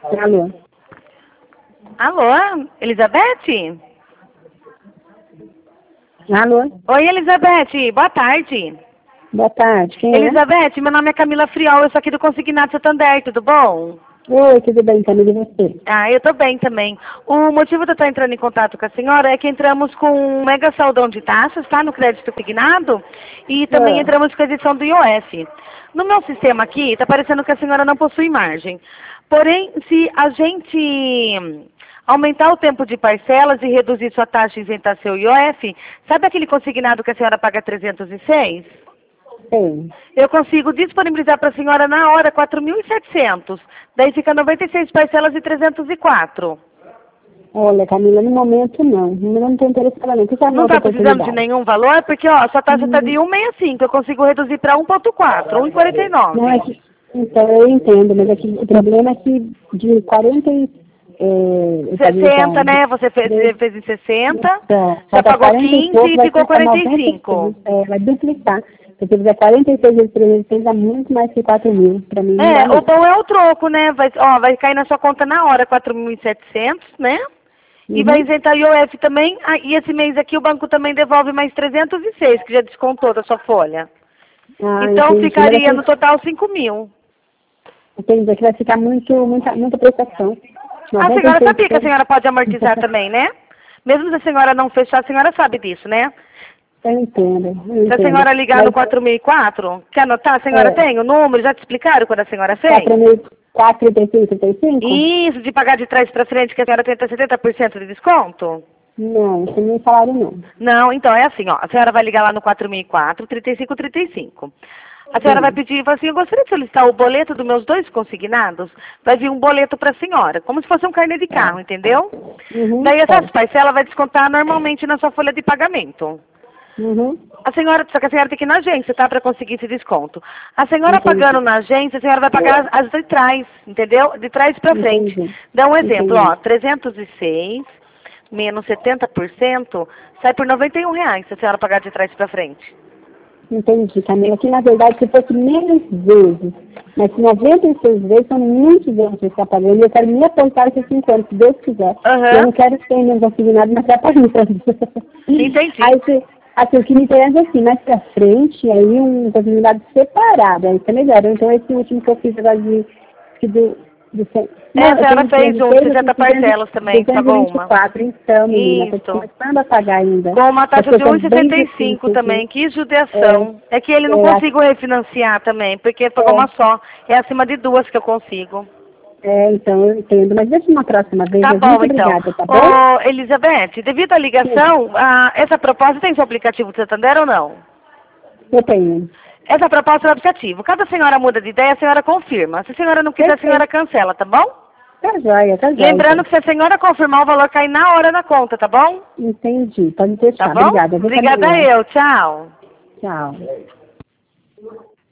Alô? Alô, Elizabeth? Alô? Oi, Elizabeth, boa tarde. Boa tarde, quem é? Elizabeth, meu nome é Camila Friol, eu sou aqui do Consignado Santander, tudo bom? Oi, tudo bem, Camila, e você? Ah, eu tô bem também. O motivo de eu estar entrando em contato com a senhora é que entramos com um mega saldão de taxas, tá? No crédito consignado. E também entramos com a edição do IOF. No meu sistema aqui, está parecendo que a senhora não possui margem. Porém, se a gente aumentar o tempo de parcelas e reduzir sua taxa e isentar seu IOF, sabe aquele consignado que a senhora paga 306? Sim. Eu consigo disponibilizar para a senhora na hora 4.700. Daí fica 96 parcelas de 304. Olha, Camila, no momento não. Eu não estou interessada não. Você Não está precisando de nenhum valor? Porque, ó, sua taxa está de 1,65. Eu consigo reduzir para 1,4, Não, 1,49. então, eu entendo, mas aqui, o problema é que de 40 e... 60, né? Você fez em 60, Então, já falta pagou 40 e 15 pouco, e vai ficou ficar 45. vai duplicar. Se você fizer 46 vezes 306, dá muito mais que 4 mil. Para mim, não dá O não. bom é o troco, né? Vai cair na sua conta na hora 4.700, né? E vai isentar o IOF também. Ah, e esse mês aqui o banco também devolve mais 306, que já descontou da sua folha. Então Entendi. ficaria no total 5.000. Entendi, aqui vai ficar muita prestação. A senhora sabia que a senhora pode amortizar também, né? Mesmo se a senhora não fechar, a senhora sabe disso, né? Eu entendo. Se a senhora ligar no 4004, quer anotar? A senhora tem o número? Já te explicaram quando a senhora fez? 4.435, 35? Isso, de pagar de trás para frente, que a senhora tem 70% de desconto? Não, isso não falaram não. Não, então é assim, ó. A senhora vai ligar lá no 4004, 3535. A senhora vai pedir, fala assim, eu gostaria de solicitar o boleto dos meus 2 consignados. Vai vir um boleto para a senhora, como se fosse um carnê de carro, entendeu? Daí essas parcelas vai descontar normalmente na sua folha de pagamento. A senhora, só que a senhora tem que ir na agência, tá? Para conseguir esse desconto. A senhora pagando na agência, a senhora vai pagar as de trás, entendeu? De trás para frente. Dá um exemplo, ó, 306 menos 70% sai por R$91 se a senhora pagar de trás para frente. Entendi, Camila. Que na verdade se fosse menos vezes, mas 96 vezes são muitos anos que você está pagando. Eu quero me apontar esses 5 anos, se Deus quiser. Eu não quero ter nenhum consignado me atrapalhando. Entendi. Aí, assim, o que me interessa é assim, mais pra frente, aí um consignado separado, aí tá melhor. Então esse último que eu fiz agora a senhora fez um 60 parcelas também, pagou uma. 224, então, menina, tô começando a pagar ainda. Com uma taxa de 1,65 também, que judiação. É que ele não consigo refinanciar também, porque pagou uma só. É acima de 2 que eu consigo. Então, eu entendo. Mas deixa uma próxima vez. Tá bom, muito obrigada, tá bom? Ô, Elizabeth, devido à ligação, essa proposta tem seu aplicativo do Santander ou não? Eu tenho. Essa proposta é o aplicativo. Cada senhora muda de ideia, a senhora confirma. Se a senhora não quiser, a senhora cancela, tá bom? Tá joia, tá joia. Lembrando que se a senhora confirmar, o valor cai na hora na conta, tá bom? Entendi. Pode deixar. Tá bom? Obrigada. Obrigada eu. Tchau. Tchau.